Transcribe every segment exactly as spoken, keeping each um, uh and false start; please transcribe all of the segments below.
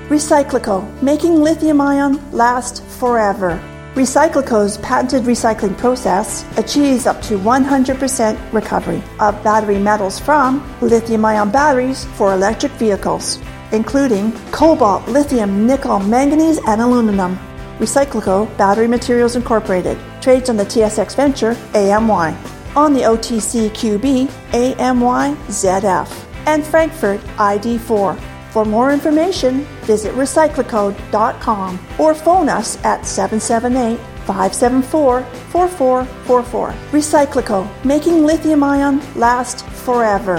Recyclico, making lithium-ion last forever. Recyclico's patented recycling process achieves up to one hundred percent recovery of battery metals from lithium-ion batteries for electric vehicles, including cobalt, lithium, nickel, manganese, and aluminum. Recyclico Battery Materials Incorporated trades on the T S X Venture A M Y, on the O T C Q B A M Y Z F, and Frankfurt I D four. For more information, visit recyclico dot com or phone us at seven seven eight, five seven four, four four four four. Recyclico, making lithium-ion last forever.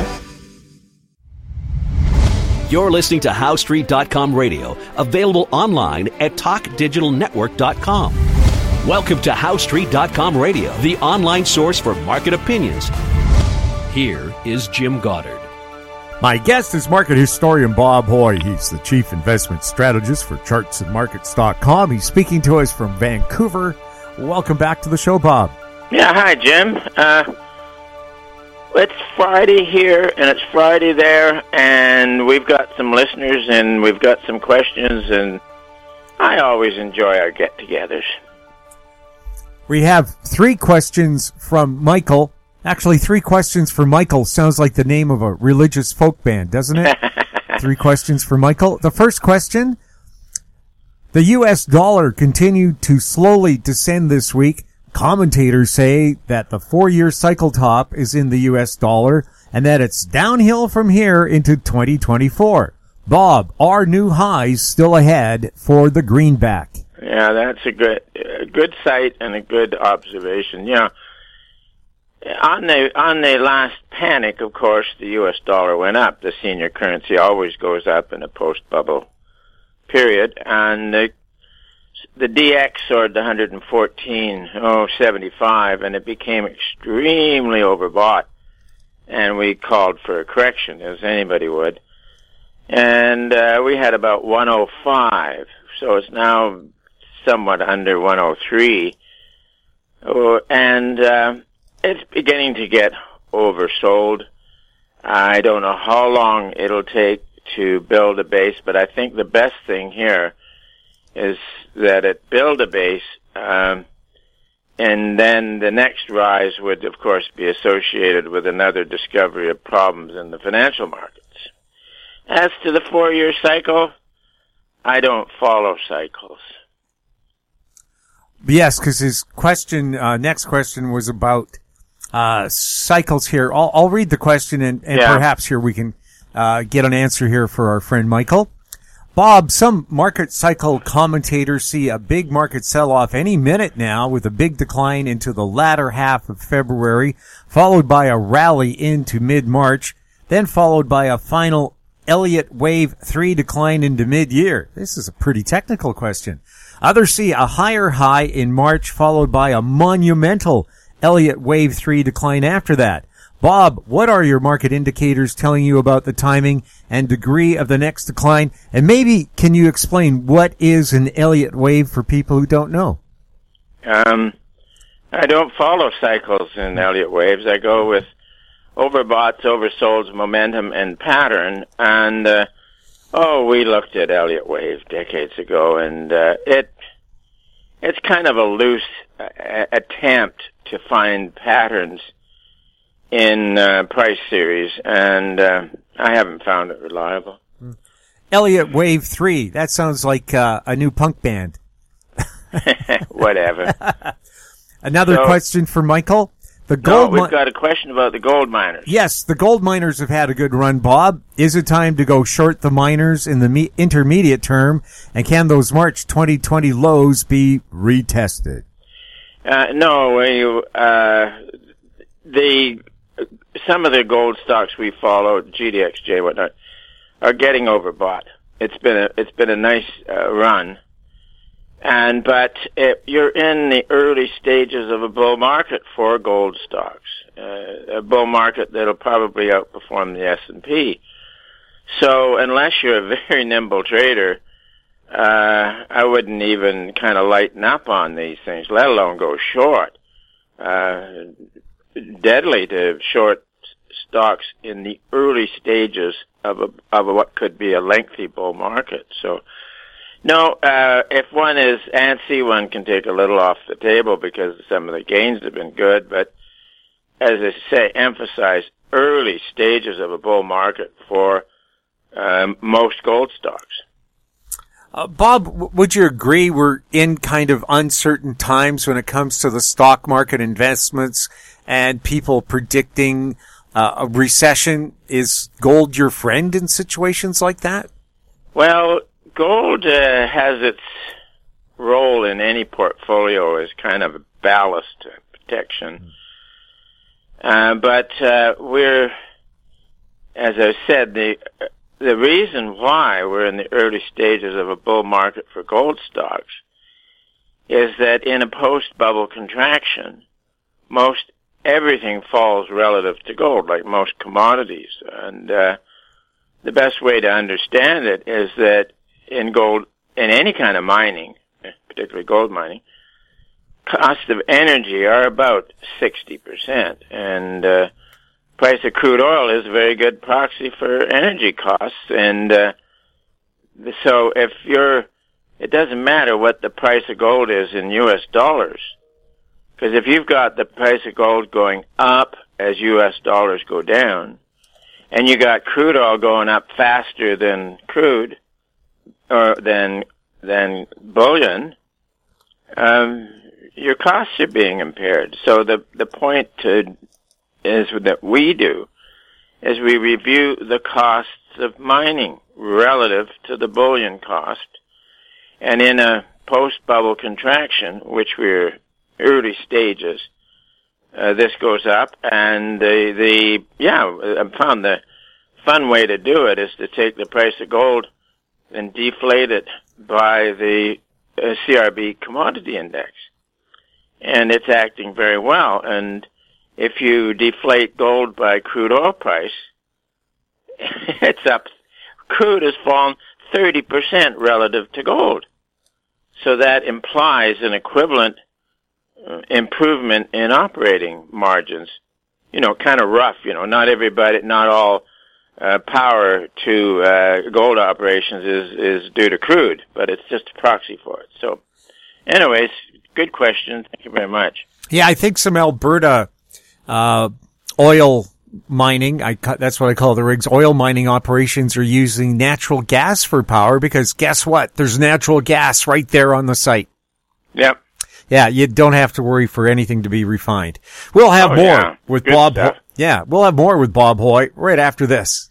You're listening to How Street dot com radio, available online at talk digital network dot com. Welcome to How Street dot com radio, the online source for market opinions. Here is Jim Goddard. My guest is market historian Bob Hoye. He's the chief investment strategist for charts and markets dot com. He's speaking to us from Vancouver. Welcome back to the show, Bob. Yeah, hi, Jim. Uh, it's Friday here, and it's Friday there, and we've got some listeners, and we've got some questions, and I always enjoy our get-togethers. We have three questions from Michael. Actually, three questions for Michael sounds like the name of a religious folk band, doesn't it? Three questions for Michael. The first question, the U S dollar continued to slowly descend this week. Commentators say that the four-year cycle top is in the U S dollar and that it's downhill from here into twenty twenty-four. Bob, are new highs still ahead for the greenback? Yeah, that's a good, a good sight and a good observation. Yeah. On the on the last panic, of course, the U S dollar went up. The senior currency always goes up in a post-bubble period, and the, the D X soared to one fourteen oh seventy-five, and it became extremely overbought. And we called for a correction, as anybody would. And uh, we had about one oh five, so it's now somewhat under one oh three, oh, and uh, it's beginning to get oversold. I don't know how long it'll take to build a base, but I think the best thing here is that it build a base, um, and then the next rise would, of course, be associated with another discovery of problems in the financial markets. As to the four-year cycle, I don't follow cycles. Yes, because his question, uh, next question was about uh, cycles here. I'll, I'll read the question, and, and yeah. perhaps here we can uh, get an answer here for our friend Michael. Bob, some market cycle commentators see a big market sell-off any minute now, with a big decline into the latter half of February, followed by a rally into mid-March, then followed by a final Elliott Wave three decline into mid-year. This is a pretty technical question. Others see a higher high in March, followed by a monumental Elliott Wave three decline after that. Bob, what are your market indicators telling you about the timing and degree of the next decline? And maybe can you explain what is an Elliott Wave for people who don't know? Um, I don't follow cycles in Elliott Waves. I go with overboughts, oversolds, momentum, and pattern. And, uh, oh, we looked at Elliott Wave decades ago, and uh, it it's kind of a loose uh, attempt to find patterns in uh, price series, and uh, I haven't found it reliable. Elliott Wave three, that sounds like uh, a new punk band. Whatever. Another so, question for Michael. The gold no, we've mi- got a question about the gold miners. Yes, the gold miners have had a good run, Bob. Is it time to go short the miners in the me- intermediate term, and can those March twenty twenty lows be retested? Uh, no, we, uh, the some of the gold stocks we follow, G D X J, whatnot, are getting overbought. It's been a it's been a nice uh, run. And, but it, you're in the early stages of a bull market for gold stocks, uh, a bull market that'll probably outperform the S and P. So unless you're a very nimble trader, uh, I wouldn't even kind of lighten up on these things, let alone go short. Uh, deadly to short stocks in the early stages of a, of a, what could be a lengthy bull market. So No, uh, if one is antsy, one can take a little off the table because some of the gains have been good. But as I say, emphasize early stages of a bull market for uh, most gold stocks. Uh, Bob, would you agree we're in kind of uncertain times when it comes to the stock market investments and people predicting uh, a recession? Is gold your friend in situations like that? Well, gold uh, has its role in any portfolio as kind of a ballast protection. Uh, but uh, we're, as I said, the the reason why we're in the early stages of a bull market for gold stocks is that in a post-bubble contraction, most everything falls relative to gold, like most commodities. And uh, the best way to understand it is that in gold, in any kind of mining, particularly gold mining, costs of energy are about sixty percent. And uh, price of crude oil is a very good proxy for energy costs. And uh, so if you're, it doesn't matter what the price of gold is in U S dollars, because if you've got the price of gold going up as U S dollars go down, and you got crude oil going up faster than crude, or than, than bullion, um, your costs are being impaired. So the, the point to, is that we do is we review the costs of mining relative to the bullion cost. And in a post-bubble contraction, which we're early stages, uh, this goes up. And the, the, yeah, I found the fun way to do it is to take the price of gold and deflate it by the uh, C R B commodity index. And it's acting very well. And if you deflate gold by crude oil price, it's up. Crude has fallen thirty percent relative to gold. So that implies an equivalent uh, improvement in operating margins. You know, kind of rough, you know, not everybody, not all uh, power to uh, gold operations is, is due to crude, but it's just a proxy for it. So anyways, good question. Thank you very much. Yeah, I think some Alberta uh oil mining, I that's what I call the rigs, oil mining operations are using natural gas for power because guess what? There's natural gas right there on the site. Yep. Yeah, you don't have to worry for anything to be refined. We'll have oh, more yeah. with Good Bob. stuff. Ho- yeah, we'll have more with Bob Hoy right after this.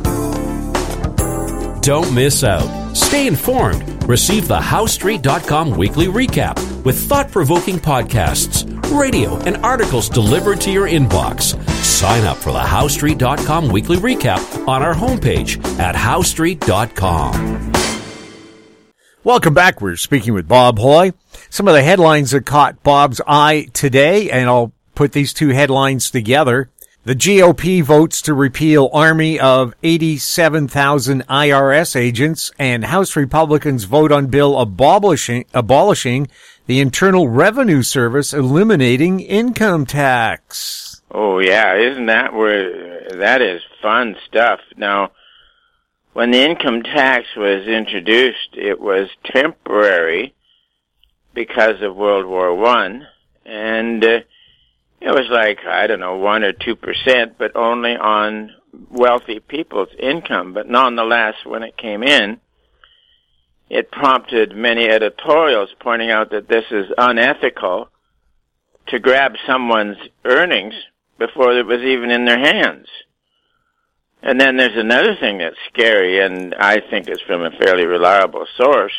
Don't miss out. Stay informed. Receive the How Street dot com weekly recap with thought-provoking podcasts, radio, and articles delivered to your inbox. Sign up for the How Street dot com weekly recap on our homepage at How Street dot com. Welcome back. We're speaking with Bob Hoy. Some of the headlines that caught Bob's eye today, and I'll put these two headlines together. The G O P votes to repeal army of eighty-seven thousand I R S agents, and House Republicans vote on bill abolishing, abolishing the Internal Revenue Service, eliminating income tax. Oh, yeah. Isn't that where, that is fun stuff. Now, when the income tax was introduced, it was temporary because of World War One, and uh, it was like, I don't know, one or two percent, but only on wealthy people's income. But nonetheless, when it came in, it prompted many editorials pointing out that this is unethical to grab someone's earnings before it was even in their hands. And then there's another thing that's scary, and I think it's from a fairly reliable source,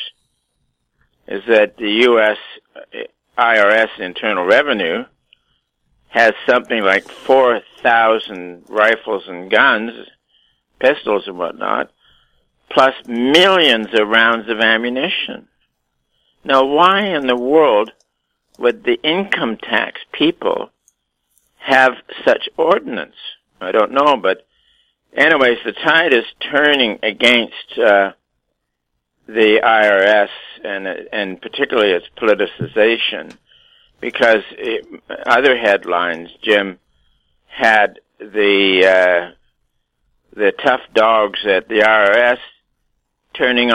is that the U S I R S Internal Revenue has something like four thousand rifles and guns, pistols and whatnot, plus millions of rounds of ammunition. Now, why in the world would the income tax people have such ordnance? I don't know, but anyways, the tide is turning against uh, the I R S and, and particularly its politicization. Because it, other headlines, Jim, had the uh, the tough dogs at the I R S turning on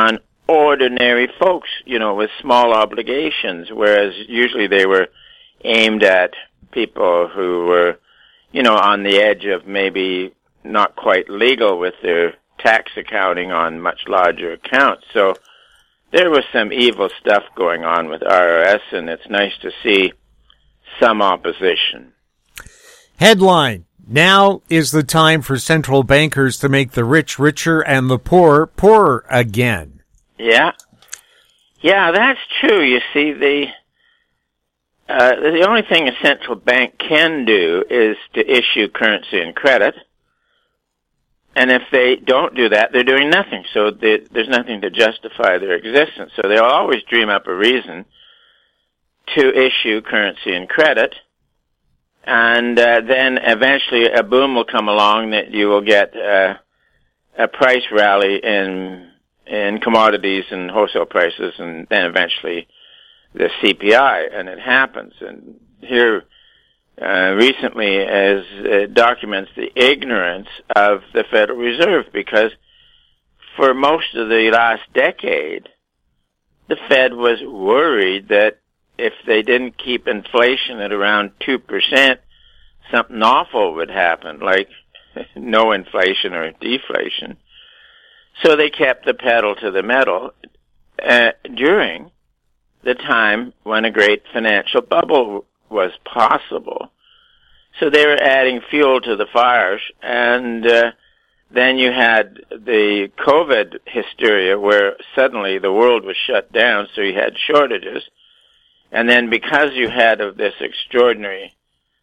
ordinary folks, you know, with small obligations, whereas usually they were aimed at people who were, you know, on the edge of maybe not quite legal with their tax accounting on much larger accounts. So there was some evil stuff going on with I R S, and it's nice to see some opposition. Headline: Now is the time for central bankers to make the rich richer and the poor poorer again. Yeah. Yeah, that's true. You see, the uh, the only thing a central bank can do is to issue currency and credit. And if they don't do that, they're doing nothing. So they, there's nothing to justify their existence. So they'll always dream up a reason to issue currency and credit. And uh, then eventually a boom will come along that you will get uh, a price rally in in commodities and wholesale prices, and then eventually the C P I, and it happens. And here uh, recently as uh, documents the ignorance of the Federal Reserve, because for most of the last decade, the Fed was worried that if they didn't keep inflation at around two percent, something awful would happen, like no inflation or deflation. So they kept the pedal to the metal uh, during the time when a great financial bubble was possible. So they were adding fuel to the fires, and uh, then you had the COVID hysteria where suddenly the world was shut down, so you had shortages. And then because you had of this extraordinary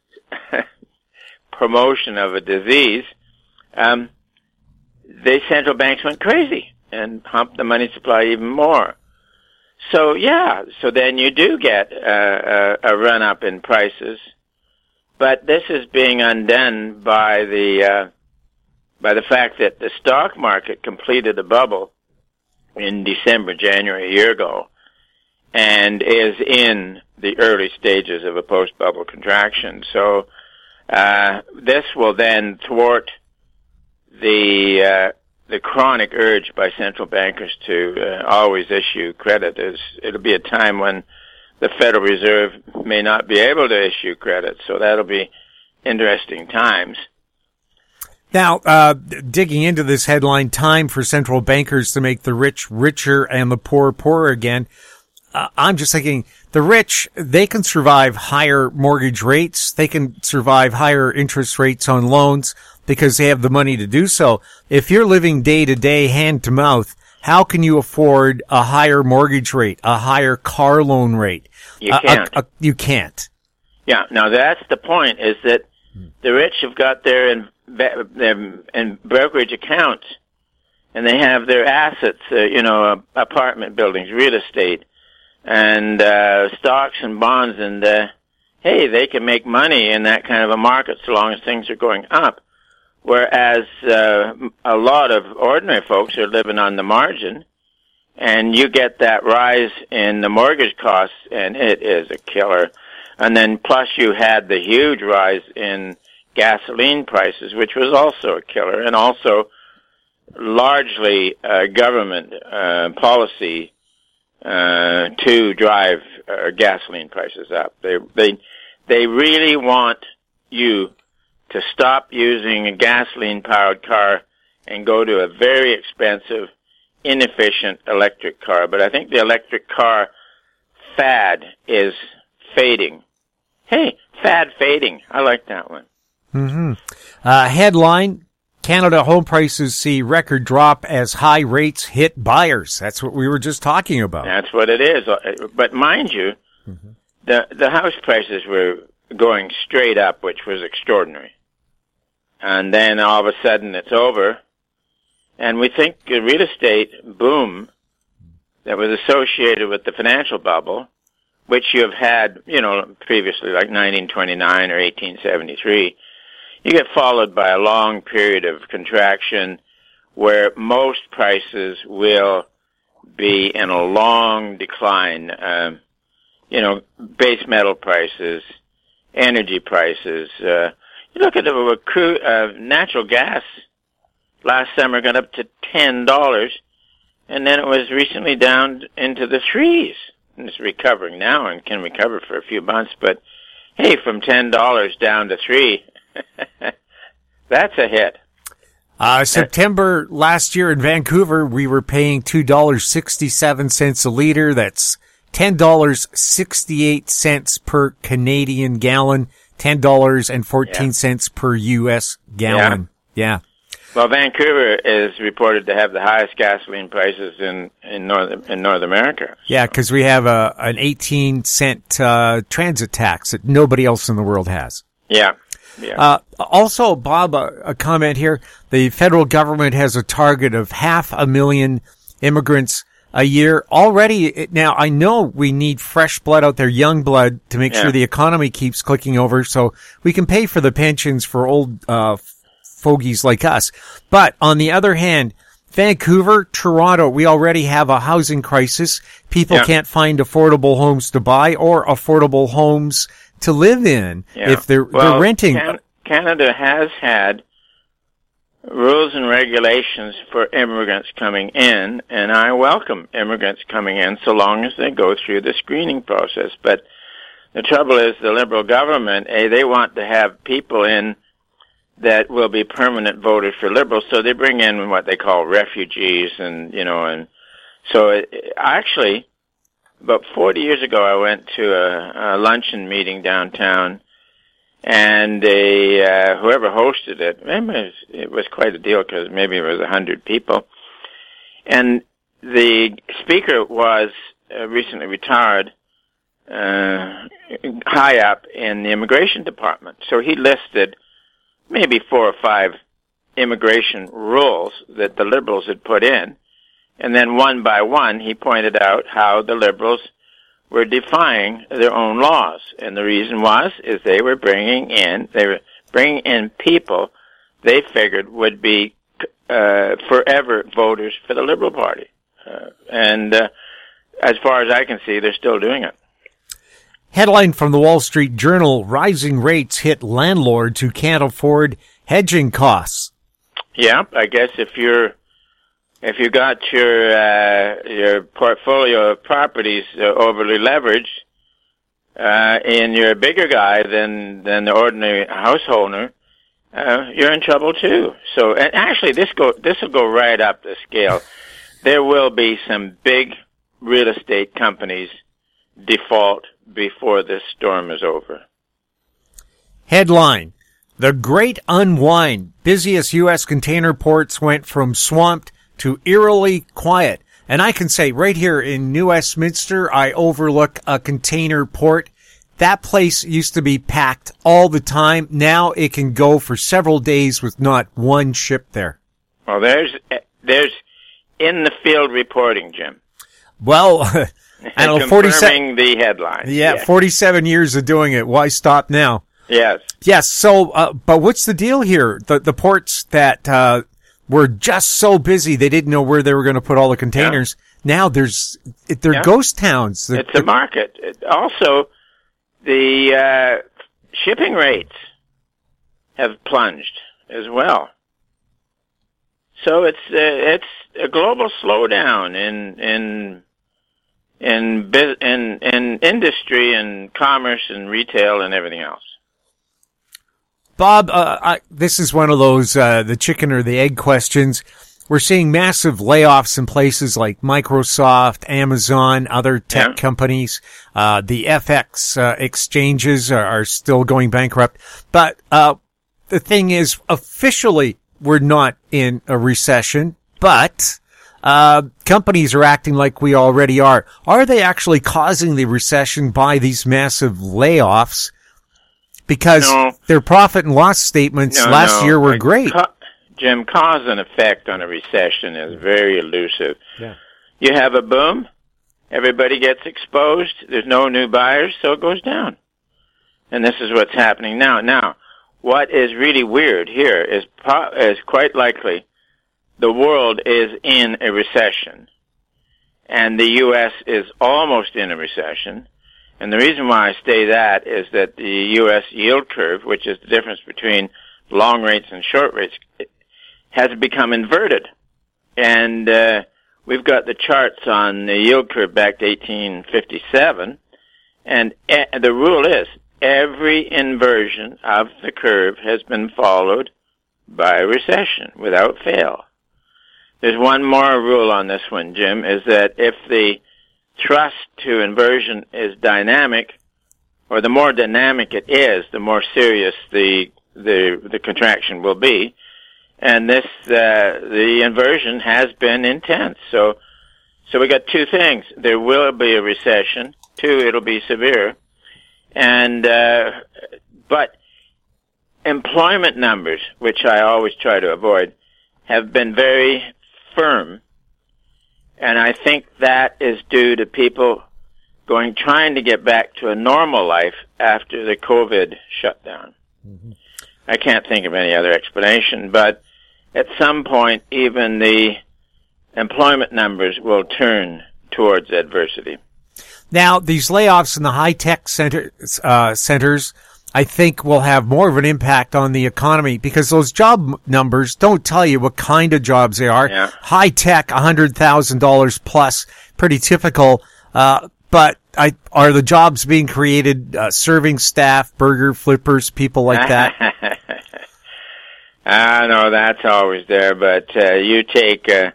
promotion of a disease, um, the central banks went crazy and pumped the money supply even more. So, yeah, so then you do get uh, a, a run-up in prices. But this is being undone by the uh, by the fact that the stock market completed a bubble in December, January, a year ago, and is in the early stages of a post-bubble contraction. So uh, this will then thwart the uh, the chronic urge by central bankers to uh, always issue credit. Is it'll be a time when the Federal Reserve may not be able to issue credit, so that'll be interesting times. Now, uh, digging into this headline, time for central bankers to make the rich richer and the poor poorer again. Uh, I'm just thinking the rich, they can survive higher mortgage rates. They can survive higher interest rates on loans because they have the money to do so. If you're living day to day, hand to mouth, how can you afford a higher mortgage rate, a higher car loan rate? You can't. A, a, you can't. Yeah. Now that's the point, is that the rich have got their in, their in brokerage accounts, and they have their assets, uh, you know, apartment buildings, real estate, and uh, stocks and bonds, and uh, hey, they can make money in that kind of a market so long as things are going up. Whereas uh, a lot of ordinary folks are living on the margin, and you get that rise in the mortgage costs, and it is a killer. And then plus you had the huge rise in gasoline prices, which was also a killer, and also largely uh, government uh, policy uh, to drive uh, gasoline prices up. They they they really want you to stop using a gasoline-powered car and go to a very expensive, inefficient electric car. But I think the electric car fad is fading. Hey, fad fading. I like that one. Mm-hmm. Uh, headline, Canada home prices see record drop as high rates hit buyers. That's what we were just talking about. That's what it is. But mind you, mm-hmm. the the house prices were going straight up, which was extraordinary. And then all of a sudden it's over. And we think the real estate boom that was associated with the financial bubble, which you have had, you know, previously, like nineteen twenty-nine or eighteen seventy-three, you get followed by a long period of contraction where most prices will be in a long decline. Um, you know, base metal prices, energy prices. Uh, you look at the crude, uh, natural gas last summer got up to ten dollars, and then it was recently down into the threes. And it's recovering now and can recover for a few months, but hey, from ten dollars down to three, that's a hit. Uh, September last year in Vancouver, we were paying two dollars and sixty-seven cents a liter. That's ten dollars and sixty-eight cents per Canadian gallon, ten dollars and fourteen cents yeah. per U S gallon. Yeah. yeah. Well, Vancouver is reported to have the highest gasoline prices in, in North, in North America. So. Yeah, because we have a, an eighteen cent, uh, transit tax that nobody else in the world has. Yeah. Yeah. Uh, also, Bob, a, a comment here. The federal government has a target of half a million immigrants a year already. Now, I know we need fresh blood out there, young blood, to make yeah. sure the economy keeps clicking over so we can pay for the pensions for old, uh, fogies like us. But on the other hand, Vancouver, Toronto, we already have a housing crisis. People yeah. can't find affordable homes to buy or affordable homes to live in yeah. if they're, well, they're renting. Can- Canada has had rules and regulations for immigrants coming in, and I welcome immigrants coming in so long as they go through the screening process. But the trouble is the Liberal government, eh, they want to have people in that will be permanent voters for Liberals, so they bring in what they call refugees, and, you know, and so it, actually, about forty years ago, I went to a, a luncheon meeting downtown, and they, uh, whoever hosted it, it was, it was quite a deal because maybe it was a hundred people, and the speaker was uh, recently retired, uh, high up in the immigration department, so he listed maybe four or five immigration rules that the Liberals had put in. And then one by one, he pointed out how the Liberals were defying their own laws. And the reason was, is they were bringing in, they were bringing in people they figured would be, uh, forever voters for the Liberal Party. Uh, and, uh, as far as I can see, they're still doing it. Headline from the Wall Street Journal, rising rates hit landlords who can't afford hedging costs. Yeah, I guess if you're, if you got your, uh, your portfolio of properties uh, overly leveraged, uh, and you're a bigger guy than, than the ordinary householder, uh, you're in trouble too. So, and actually this go, this will go right up the scale. There will be some big real estate companies default before this storm is over. Headline, The Great Unwind. Busiest U S container ports went from swamped to eerily quiet. And I can say right here in New Westminster, I overlook a container port. That place used to be packed all the time. Now it can go for several days with not one ship there. Well, there's, there's in the field reporting, Jim. Well, I don't know, forty-seven the headline. Yeah, yes. forty-seven years of doing it. Why stop now? Yes. Yes. So, uh, but what's the deal here? The the ports that uh were just so busy they didn't know where they were going to put all the containers. Yeah. Now there's they're yeah. ghost towns. They're, it's a market. It, also, the uh shipping rates have plunged as well. So it's uh, it's a global slowdown in in. In, in in industry and commerce and retail and everything else. Bob, uh, I, this is one of those uh, the chicken or the egg questions. We're seeing massive layoffs in places like Microsoft, Amazon, other tech yeah. companies. Uh, the F X uh, exchanges are, are still going bankrupt. But uh, the thing is, officially, we're not in a recession, but Uh, companies are acting like we already are. Are they actually causing the recession by these massive layoffs? Because no. their profit and loss statements no, last no. year were great. Ca- Jim, cause and effect on a recession is very elusive. Yeah. You have a boom, everybody gets exposed, there's no new buyers, so it goes down. And this is what's happening now. Now, what is really weird here is, pro- is quite likely the world is in a recession, and the U S is almost in a recession. And the reason why I say that is that the U S yield curve, which is the difference between long rates and short rates, has become inverted. And uh, we've got the charts on the yield curve back to eighteen fifty-seven, and uh, the rule is every inversion of the curve has been followed by a recession without fail. There's one more rule on this one, Jim, is that if the thrust to inversion is dynamic, or the more dynamic it is, the more serious the the the contraction will be. And this uh, the inversion has been intense. So so we got two things. There will be a recession. Two, it'll be severe. And uh, but employment numbers, which I always try to avoid, have been very firm. And I think that is due to people going, trying to get back to a normal life after the COVID shutdown. Mm-hmm. I can't think of any other explanation, but at some point, even the employment numbers will turn towards adversity. Now, these layoffs in the high-tech center, uh, centers, I think will have more of an impact on the economy because those job numbers don't tell you what kind of jobs they are. Yeah. High tech, one hundred thousand dollars plus, pretty typical. Uh, but I, are the jobs being created, uh, serving staff, burger flippers, people like that? I know that's always there, but uh, you take uh,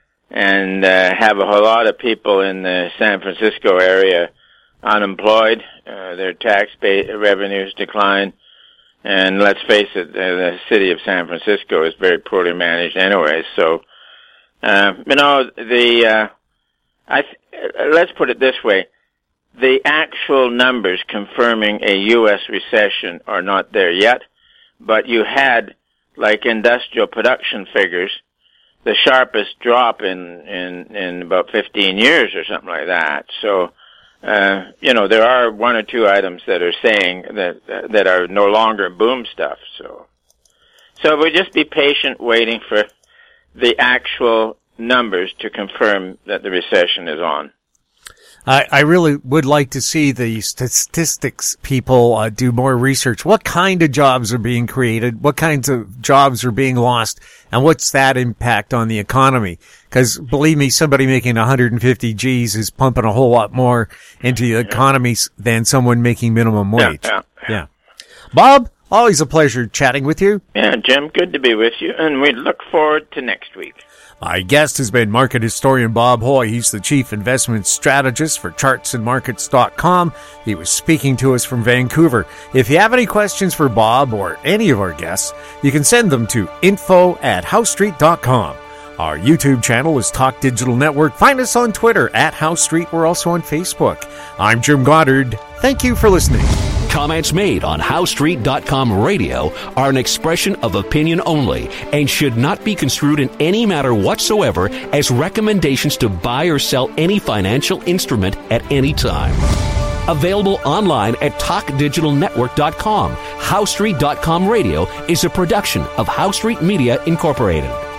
and uh, have a whole lot of people in the San Francisco area unemployed, uh, their tax ba- revenues decline, and let's face it, uh, the city of San Francisco is very poorly managed anyway. So, uh, you know, the uh, I th- let's put it this way: the actual numbers confirming a U S recession are not there yet, but you had, like industrial production figures, the sharpest drop in in in about fifteen years or something like that. So. Uh, you know, there are one or two items that are saying that uh, that are no longer boom stuff. So, so we'll just be patient, waiting for the actual numbers to confirm that the recession is on. I, I really would like to see the statistics people uh, do more research. What kind of jobs are being created? What kinds of jobs are being lost? And what's that impact on the economy? Because believe me, somebody making one hundred fifty G's is pumping a whole lot more into the economy than someone making minimum wage. Yeah, yeah. yeah. Bob, always a pleasure chatting with you. Yeah, Jim, good to be with you. And we look forward to next week. My guest has been market historian Bob Hoye. He's the chief investment strategist for charts and markets dot com. He was speaking to us from Vancouver. If you have any questions for Bob or any of our guests, you can send them to info at house street dot com. Our YouTube channel is Talk Digital Network. Find us on Twitter at House Street. We're also on Facebook. I'm Jim Goddard. Thank you for listening. Comments made on house street dot com radio are an expression of opinion only and should not be construed in any matter whatsoever as recommendations to buy or sell any financial instrument at any time. Available online at talk digital network dot com. house street dot com radio is a production of House Street Media Incorporated.